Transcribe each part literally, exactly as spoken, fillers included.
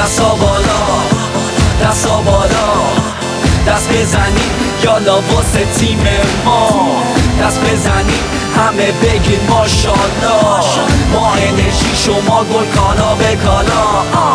دستا بالا دستا بالا دست بزنیم یالا واسه تیم ما دست بزنیم همه بگین ماشالله ما انرژی شما گل کالا به کالا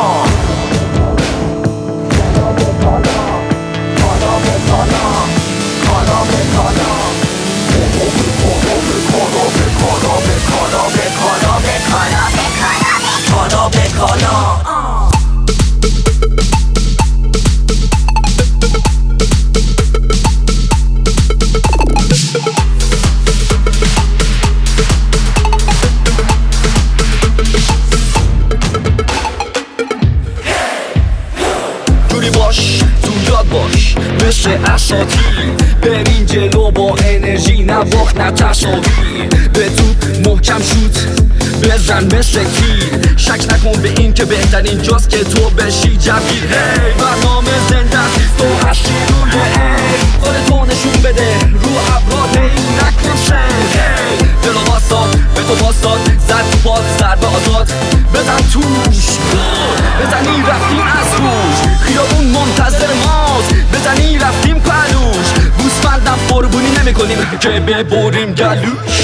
باش تو یاد باش مثل اساطیر برین جلو با انرژی نه باخت نه تساوی به توپ محکم شوت بزن مثل تیر شک نکن به این که بهترین جاست که تو بشی جویر هی برنامه زنده تو هستی روی ای خودتو نشون بده رو ابراد هی نکن سر هی دلو باستاد به تو باستاد زد تو پاد ضربه آزاد بزن توش بزنی رفتیم از روش خیابون منتظر ماست بزنی رفتیم پلوش بوسفندم قربونی نمی کنیم که ببریم گلوش